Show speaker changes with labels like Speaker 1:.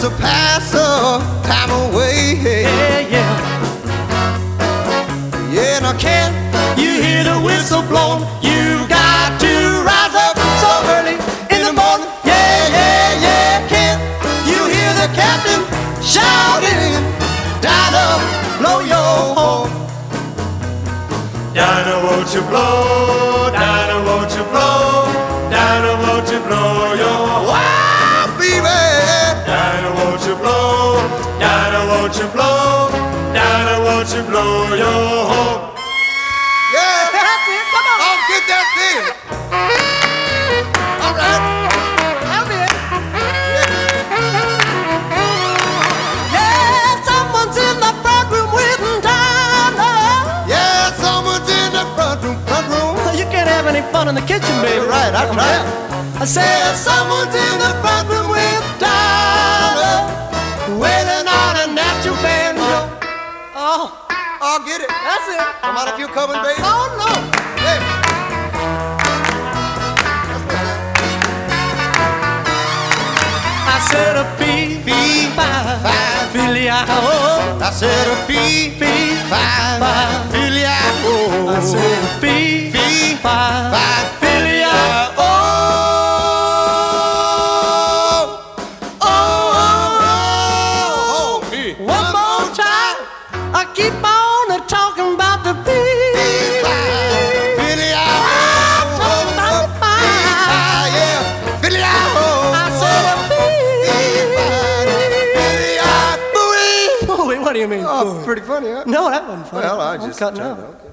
Speaker 1: to pass the time away.
Speaker 2: Yeah, yeah.
Speaker 1: Yeah, now can't
Speaker 2: You hear the whistle blown, you got to rise up so early in the morning.
Speaker 1: yeah, yeah, yeah, can't you hear the captain shouting? Dinah, blow your horn.
Speaker 2: Dinah, won't you blow? Dinah, won't you blow? Dinah, won't you blow your horn?
Speaker 1: Wow, baby.
Speaker 2: Dinah, won't you blow? Dinah, won't you blow? Dinah, won't you blow your horn?
Speaker 1: Yeah,
Speaker 2: That's it, come on.
Speaker 1: I'll get that thing. All right.
Speaker 2: Help me. Yeah, someone's in the front room with Dinah.
Speaker 1: Yeah, someone's in the front room, front room.
Speaker 2: You can't have any fun in the kitchen, baby.
Speaker 1: You're right, I tried.
Speaker 2: I said
Speaker 1: Someone's in the front room with Dinah, waiting on a natural banjo.
Speaker 2: oh,
Speaker 1: I'll get it.
Speaker 2: that's it.
Speaker 1: Come on, if you're coming, baby.
Speaker 2: Oh, no.
Speaker 1: Hey.
Speaker 2: I said a fee,
Speaker 1: Fee, fi,
Speaker 2: filiao.
Speaker 1: I said a fee,
Speaker 2: Fee,
Speaker 1: fi, filiao.
Speaker 2: I said a fee,
Speaker 1: Fee,
Speaker 2: fi,
Speaker 1: fi,
Speaker 2: filiao.
Speaker 1: oh, oh, oh, oh, fee.
Speaker 2: One more time, I keep on talking about the fee. What do you mean?
Speaker 1: Oh, pretty funny, huh?
Speaker 2: No, that wasn't funny.
Speaker 1: Well, I
Speaker 2: I'm
Speaker 1: just
Speaker 2: cutting
Speaker 1: turned
Speaker 2: up.
Speaker 1: it, okay.